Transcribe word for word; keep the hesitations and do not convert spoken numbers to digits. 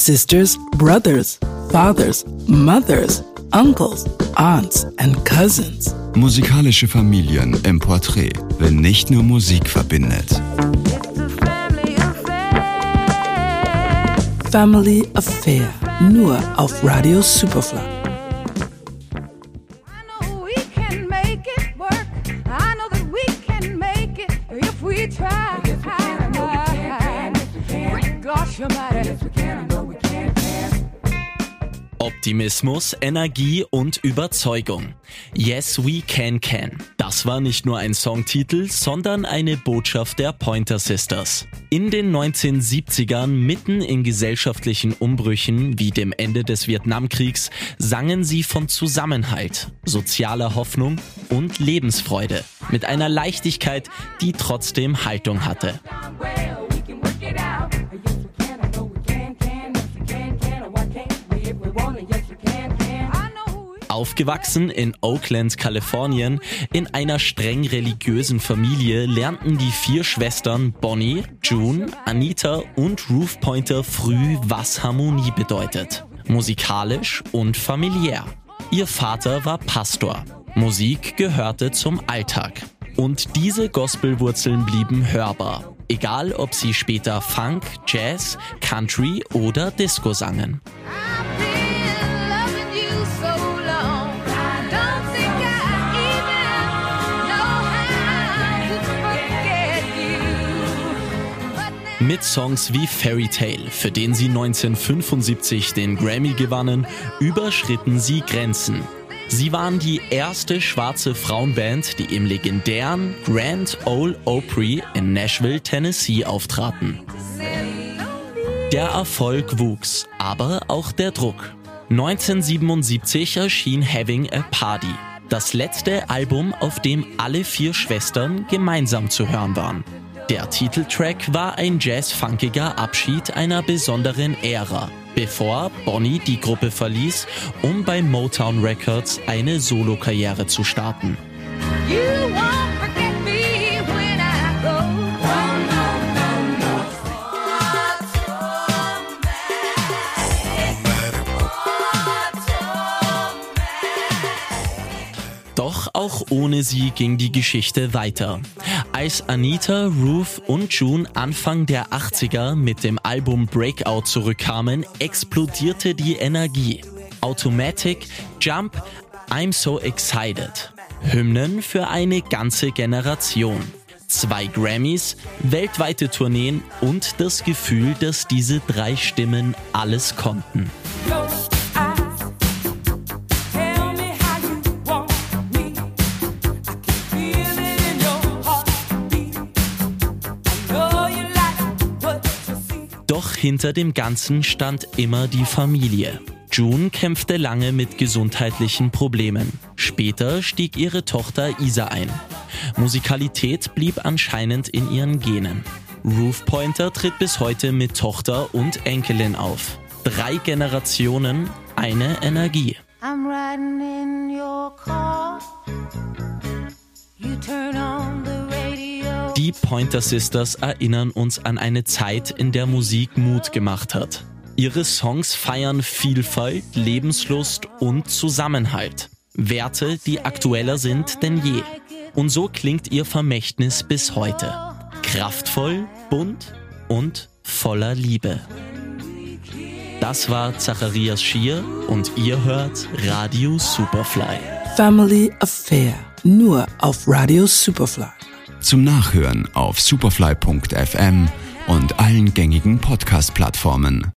sisters, brothers, fathers, mothers, uncles, aunts and cousins. Musikalische Familien im Porträt, wenn nicht nur Musik verbindet. Family Affair, nur auf Radio Superfly. Optimismus, Energie und Überzeugung. Yes, we can can. Das war nicht nur ein Songtitel, sondern eine Botschaft der Pointer Sisters. In den neunzehnhundertsiebzigern, mitten in gesellschaftlichen Umbrüchen wie dem Ende des Vietnamkriegs, sangen sie von Zusammenhalt, sozialer Hoffnung und Lebensfreude. Mit einer Leichtigkeit, die trotzdem Haltung hatte. Aufgewachsen in Oakland, Kalifornien, in einer streng religiösen Familie lernten die vier Schwestern Bonnie, June, Anita und Ruth Pointer früh, was Harmonie bedeutet. Musikalisch und familiär. Ihr Vater war Pastor. Musik gehörte zum Alltag. Und diese Gospelwurzeln blieben hörbar. Egal, ob sie später Funk, Jazz, Country oder Disco sangen. Mit Songs wie Fairy Tale, für den sie neunzehnhundertfünfundsiebzig den Grammy gewannen, überschritten sie Grenzen. Sie waren die erste schwarze Frauenband, die im legendären Grand Ole Opry in Nashville, Tennessee auftraten. Der Erfolg wuchs, aber auch der Druck. neunzehnhundertsiebenundsiebzig erschien Having a Party, das letzte Album, auf dem alle vier Schwestern gemeinsam zu hören waren. Der Titeltrack war ein jazz-funkiger Abschied einer besonderen Ära, bevor Bonnie die Gruppe verließ, um bei Motown Records eine Solokarriere zu starten. Doch auch ohne sie ging die Geschichte weiter. Als Anita, Ruth und June Anfang der achtziger mit dem Album Breakout zurückkamen, explodierte die Energie. Automatic, Jump, I'm So Excited. Hymnen für eine ganze Generation. Zwei Grammys, weltweite Tourneen und das Gefühl, dass diese drei Stimmen alles konnten. Doch hinter dem Ganzen stand immer die Familie. June kämpfte lange mit gesundheitlichen Problemen. Später stieg ihre Tochter Isa ein. Musikalität blieb anscheinend in ihren Genen. Ruth Pointer tritt bis heute mit Tochter und Enkelin auf. Drei Generationen, eine Energie. I'm riding in your car. You turn on the radio. Die Pointer Sisters erinnern uns an eine Zeit, in der Musik Mut gemacht hat. Ihre Songs feiern Vielfalt, Lebenslust und Zusammenhalt. Werte, die aktueller sind denn je. Und so klingt ihr Vermächtnis bis heute. Kraftvoll, bunt und voller Liebe. Das war Zacharias Schier und ihr hört Radio Superfly. Family Affair, nur auf Radio Superfly. Zum Nachhören auf superfly punkt f m und allen gängigen Podcast-Plattformen.